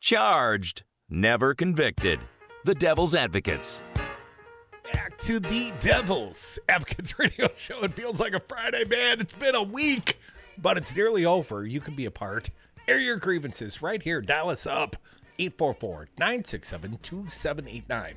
Charged, never convicted. The Devil's Advocates. Back to the Devil's Advocates radio show. It feels like a Friday, man. It's been a week, but it's nearly over. You can be a part. Air your grievances right here. Dial us up. 844-967-2789.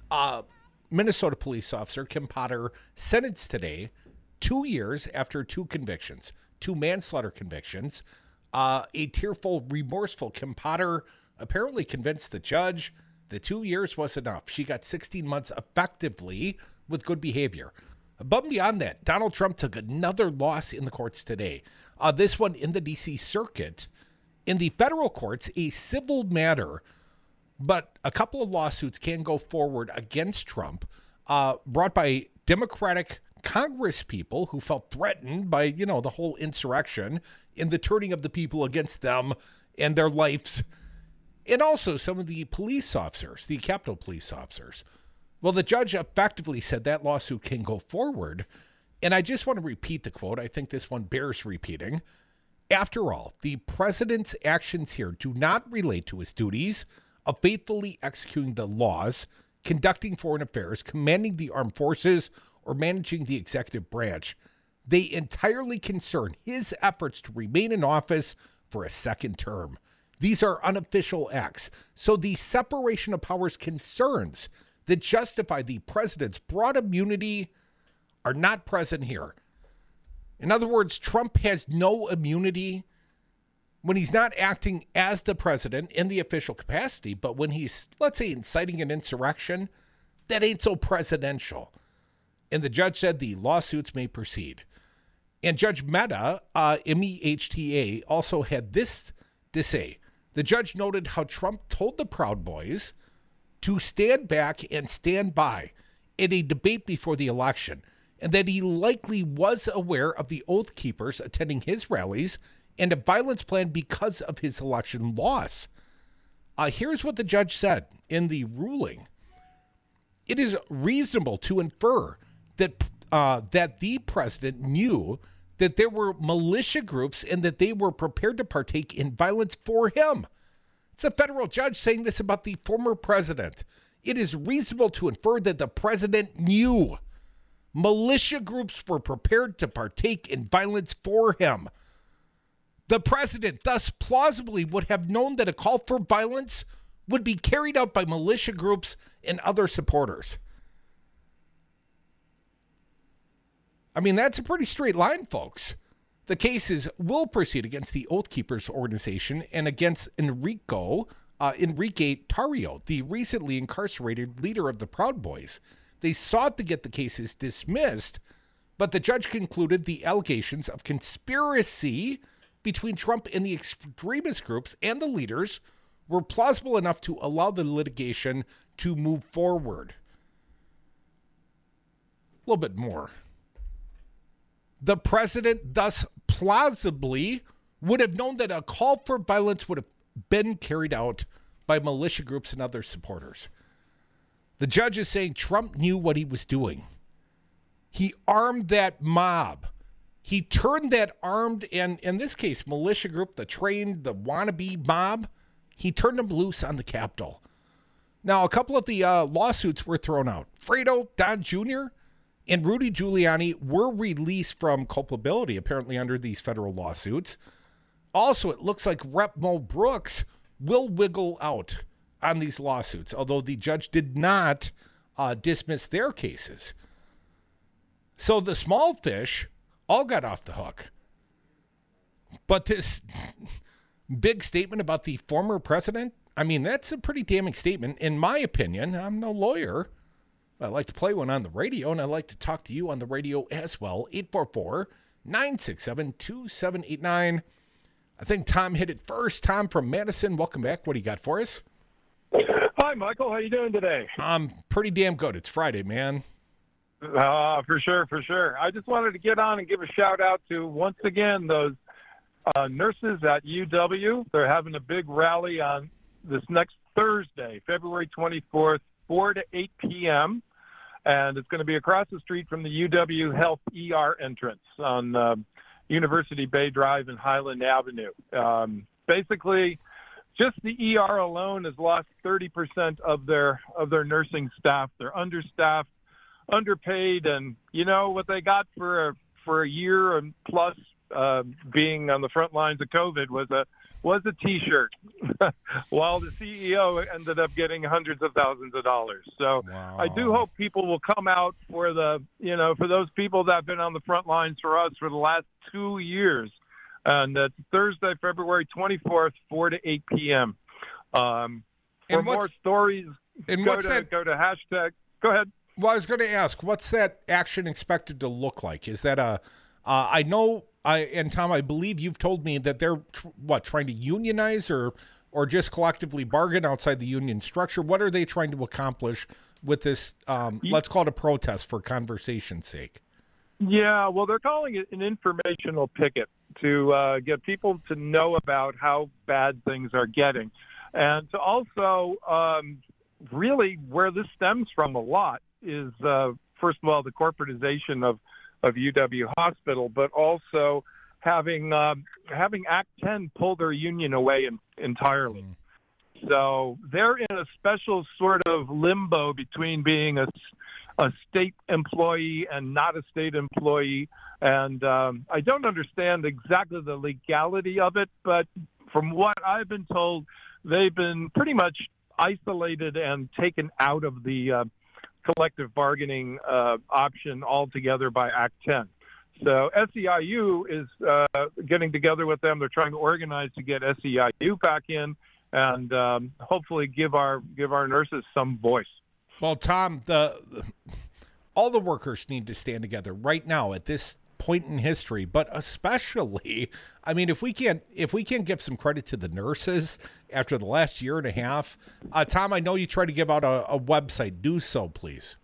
Minnesota police officer Kim Potter sentenced today 2 years after two convictions, two manslaughter convictions. A tearful, remorseful Kim Potter apparently convinced the judge that 2 years was enough. She got 16 months effectively with good behavior. Above and beyond that, Donald Trump took another loss in the courts today. This one in the D.C. Circuit. In the federal courts, a civil matter, but a couple of lawsuits can go forward against Trump, brought by Democratic Congress people who felt threatened by, the whole insurrection and the turning of the people against them and their lives. And also some of the police officers, the Capitol police officers. Well, the judge effectively said that lawsuit can go forward. And I just want to repeat the quote. I think this one bears repeating. After all, the president's actions here do not relate to his duties of faithfully executing the laws, conducting foreign affairs, commanding the armed forces, or managing the executive branch. They entirely concern his efforts to remain in office for a second term. These are unofficial acts. So the separation of powers concerns that justify the president's broad immunity are not present here. In other words, Trump has no immunity when he's not acting as the president in the official capacity, but when he's, let's say, inciting an insurrection, that ain't so presidential. And the judge said the lawsuits may proceed. And Judge Mehta, M-E-H-T-A, also had this to say. The judge noted how Trump told the Proud Boys to stand back and stand by in a debate before the election, and that he likely was aware of the Oath Keepers attending his rallies and a violence plan because of his election loss. Here's what the judge said in the ruling. It is reasonable to infer that the president knew that there were militia groups and that they were prepared to partake in violence for him. It's a federal judge saying this about the former president. It is reasonable to infer that the president knew militia groups were prepared to partake in violence for him. The president thus plausibly would have known that a call for violence would be carried out by militia groups and other supporters. I mean, that's a pretty straight line, folks. The cases will proceed against the Oath Keepers organization and against Enrique Tarrio, the recently incarcerated leader of the Proud Boys. They sought to get the cases dismissed, but the judge concluded the allegations of conspiracy between Trump and the extremist groups and the leaders were plausible enough to allow the litigation to move forward. A little bit more. The president thus plausibly would have known that a call for violence would have been carried out by militia groups and other supporters. The judge is saying Trump knew what he was doing. He armed that mob. He turned that armed, and in this case, militia group, the trained, the wannabe mob, he turned them loose on the Capitol. Now, a couple of the lawsuits were thrown out. Fredo, Don Jr., and Rudy Giuliani were released from culpability, apparently under these federal lawsuits. Also, it looks like Rep. Mo Brooks will wiggle out on these lawsuits, although the judge did not dismiss their cases. So the small fish all got off the hook. But this big statement about the former president, I mean, that's a pretty damning statement. In my opinion, I'm no lawyer. I like to play one on the radio, and I like to talk to you on the radio as well. 844-967-2789. I think Tom hit it first. Tom from Madison, welcome back. What do you got for us? Hi, Michael. How you doing today? I'm pretty damn good. It's Friday, man. For sure. I just wanted to get on and give a shout-out to, once again, those nurses at UW. They're having a big rally on this next Thursday, February 24th, 4 to 8 p.m., and it's going to be across the street from the UW Health ER entrance on University Bay Drive and Highland Avenue. Basically, just the ER alone has lost 30% of their nursing staff. They're understaffed, underpaid, and you know what they got for a year and plus being on the front lines of COVID was a T-shirt, while the CEO ended up getting hundreds of thousands of dollars. So Wow. I do hope people will come out for for those people that have been on the front lines for us for the last 2 years. And that's Thursday, February 24th, 4 to 8 p.m. For more stories, go to hashtag. Go ahead. Well, I was going to ask, what's that action expected to look like? Is that I know, and Tom, I believe you've told me that they're trying to unionize or just collectively bargain outside the union structure. What are they trying to accomplish with this? Let's call it a protest for conversation's sake. Yeah, well, they're calling it an informational picket to get people to know about how bad things are getting, and to also really where this stems from a lot is first of all the corporatization of UW Hospital, but also having Act 10 pull their union away entirely. So they're in a special sort of limbo between being a state employee and not a state employee. And I don't understand exactly the legality of it, but from what I've been told, they've been pretty much isolated and taken out of the collective bargaining option altogether by Act 10. So SEIU is getting together with them. They're trying to organize to get SEIU back in and hopefully give our nurses some voice. Well, Tom, all the workers need to stand together right now at this point in history, but especially, I mean, if we can't give some credit to the nurses after the last year and a half, Tom, I know you try to give out a website. Do so, please.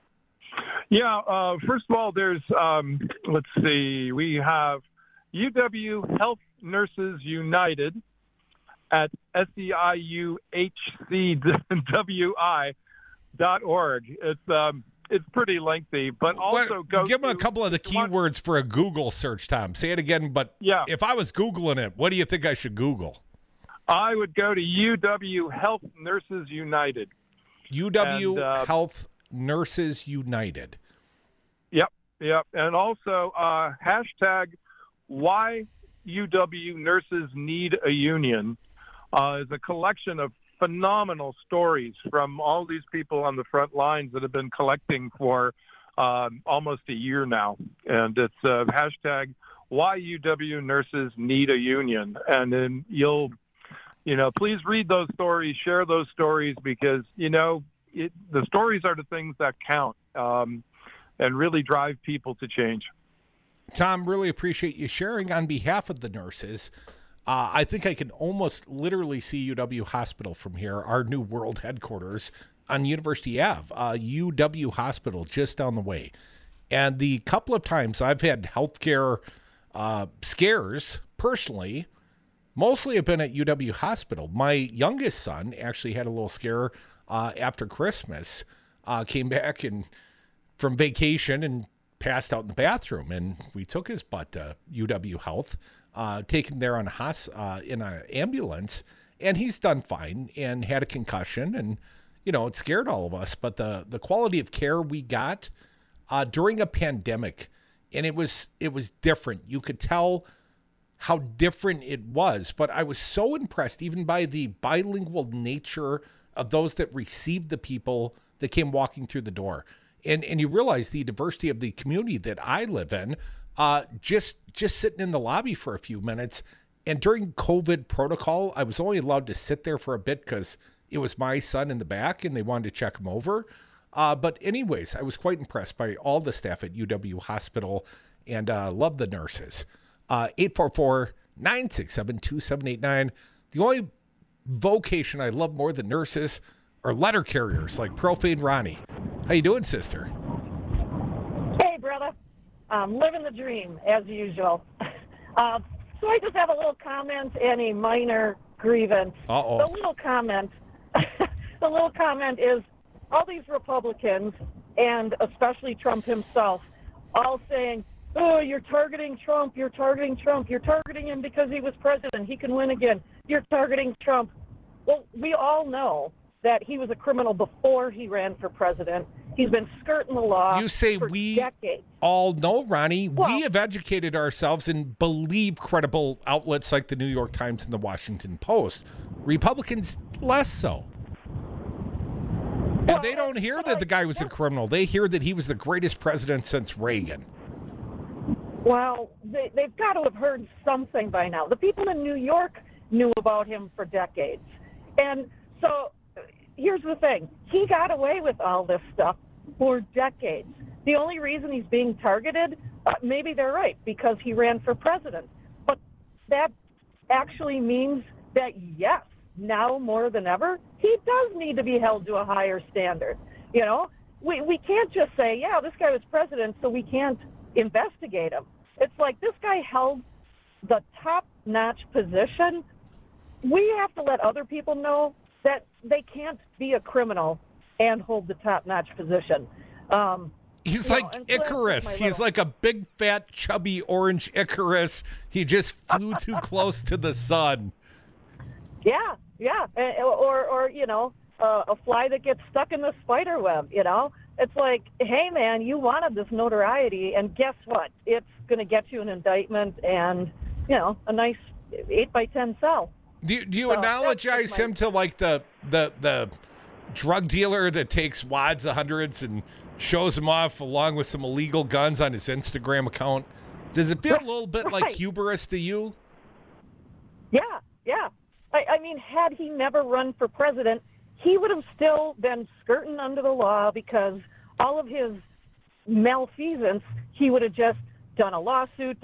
Yeah. First of all, there's let's see, we have UW Health Nurses United at SEIUHCWI.org. It's pretty lengthy, but also give them a couple of the keywords for a Google search, Tom. Say it again, but yeah. If I was Googling it, what do you think I should Google? I would go to UW Health Nurses United. UW Health Nurses United. Yep. And also hashtag why UW Nurses Need a Union is a collection of phenomenal stories from all these people on the front lines that have been collecting for almost a year now. And it's hashtag why UW Nurses Need a Union. And then please read those stories, share those stories, because, the stories are the things that count and really drive people to change. Tom, really appreciate you sharing on behalf of the nurses. I think I can almost literally see UW Hospital from here, our new world headquarters on University Ave, UW Hospital just down the way. And the couple of times I've had healthcare scares personally, mostly have been at UW Hospital. My youngest son actually had a little scare after Christmas, came back from vacation and passed out in the bathroom. And we took his butt to UW Health, taken there on in an ambulance, and he's done fine and had a concussion. And, it scared all of us. But the quality of care we got during a pandemic, and it was different. You could tell how different it was. But I was so impressed even by the bilingual nature of those that received the people that came walking through the door. And you realize the diversity of the community that I live in, just sitting in the lobby for a few minutes. And during COVID protocol, I was only allowed to sit there for a bit because it was my son in the back and they wanted to check him over. But anyways, I was quite impressed by all the staff at UW Hospital and love the nurses. 844-967-2789. The only vocation I love more than nurses are letter carriers like Profane Ronnie. How you doing, sister? Hey, brother. Living the dream, as usual. So I just have a little comment and a minor grievance. Uh-oh. The little comment is all these Republicans, and especially Trump himself, all saying, oh, you're targeting Trump, you're targeting Trump, you're targeting him because he was president, he can win again. You're targeting Trump. Well, we all know that he was a criminal before he ran for president. He's been skirting the law You say for we decades. all know, Ronnie. Well- we have educated ourselves and believe credible outlets like the New York Times and the Washington Post. Republicans, less so. And Well, they don't hear that the guy was a criminal. They hear that he was the greatest president since Reagan. Well, they've got to have heard something by now. The people in New York knew about him for decades. And so here's the thing. He got away with all this stuff for decades. The only reason he's being targeted, maybe they're right, because he ran for president. But that actually means that, yes, now more than ever, he does need to be held to a higher standard. You know, we can't just say, yeah, this guy was president, so we can't investigate him. It's like this guy held the top-notch position. We have to let other people know that they can't be a criminal and hold the top-notch position. He's You know, like and so that's Icarus. just my He's little- like a big, fat, chubby, orange Icarus. He just flew too close to the sun. Yeah, yeah, or you know, a fly that gets stuck in the spider web. You know, it's like, hey man, you wanted this notoriety, and guess what? It's going to get you an indictment and a nice 8x10 cell. Do you So, analogize that's my- him to like the drug dealer that takes wads of hundreds and shows them off along with some illegal guns on his Instagram account? Does it feel a little bit like Right. hubris to you? Yeah, yeah. I mean, had he never run for president, he would have still been skirting under the law because all of his malfeasance, he would have just done a lawsuit.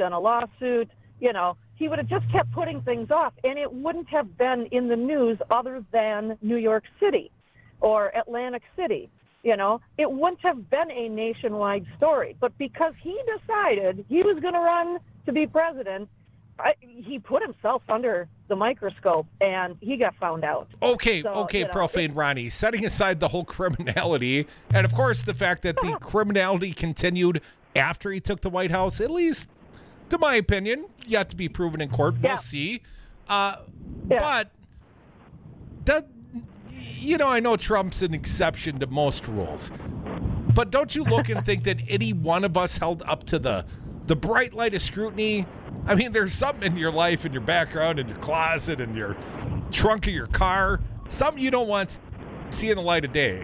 He would have just kept putting things off, and it wouldn't have been in the news other than New York City or Atlantic City. It wouldn't have been a nationwide story. But because he decided he was going to run to be president, he put himself under the microscope, and he got found out. Okay, So, Profane Ronnie, setting aside the whole criminality, and of course the fact that the criminality continued after he took the White House, at least to my opinion, yet to be proven in court. We'll Yeah. see. But, I know Trump's an exception to most rules, but don't you look and think that any one of us held up to the bright light of scrutiny? I mean, there's something in your life, in your background, in your closet, in your trunk of your car, something you don't want seeing the light of day.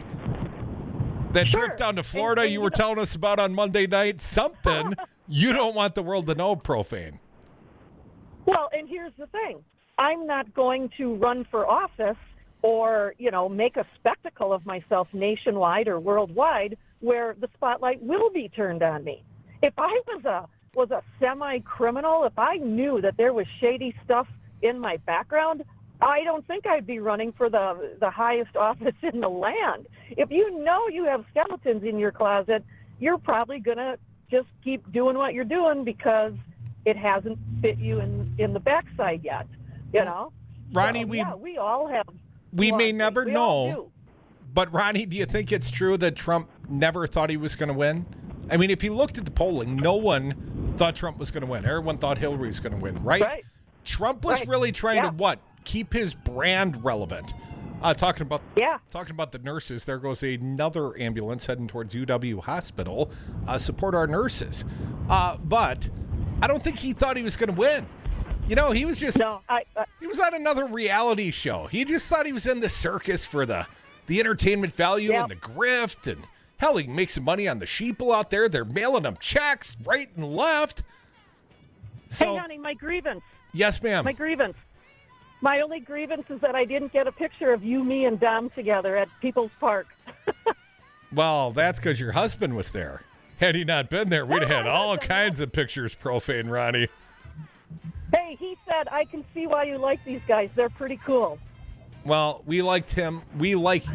That Sure. trip down to Florida And you were telling us about on Monday night, something you don't want the world to know, Profane. Well, and here's the thing. I'm not going to run for office or, make a spectacle of myself nationwide or worldwide where the spotlight will be turned on me. If I was a semi-criminal, if I knew that there was shady stuff in my background, I don't think I'd be running for the highest office in the land. If you know you have skeletons in your closet, you're probably going to just keep doing what you're doing because it hasn't fit you in the backside yet, Ronnie, So, we all have. we may flaws. never We all know. do. But Ronnie, do you think it's true that Trump never thought he was going to win? I mean, if you looked at the polling, no one thought Trump was going to win. Everyone thought Hillary was going to win, right? Right. Trump was Right. really trying to Yeah. what? Keep his brand relevant. Talking about Yeah. the nurses, there goes another ambulance heading towards UW Hospital. Support our nurses. But I don't think he thought he was going to win. He was just No, he was on another reality show. He just thought he was in the circus for the entertainment value Yep. and the grift. And hell, he can make some money on the sheeple out there. They're mailing him checks right and left. So, hey, honey, my grievance. yes, ma'am. My grievance. My only grievance is that I didn't get a picture of you, me, and Dom together at People's Park. Well, that's because your husband was there. Had he not been there, we'd have had all kinds of pictures, Profane Ronnie. Hey, he said, I can see why you like these guys. They're pretty cool. Well, we liked him. We liked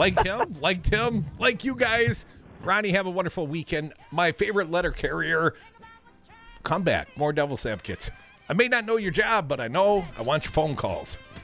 him, like you guys. Ronnie, have a wonderful weekend. My favorite letter carrier, come back. More Devil's Advocates. I may not know your job, but I know I want your phone calls.